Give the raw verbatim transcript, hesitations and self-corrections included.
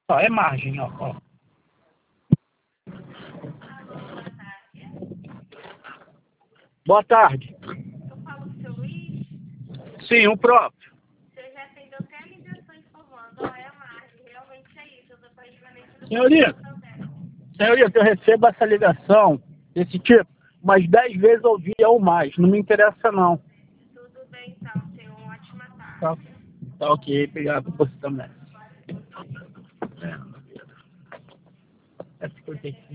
Ó, é margem, ó. ó. Boa tarde. Eu falo com o seu Luiz. Sim, o próprio. Você já atendeu até a ligação informando. Ó, é a margem. Realmente é isso. Eu tô pagamento do Senhorita, senhorita, eu recebo essa ligação desse tipo umas dez vezes ao dia ou mais. Não me interessa, não. Tudo bem, então. Tenha uma ótima tarde. Tá, tá ok. Obrigado. Você também. É, é cinquenta e cinco.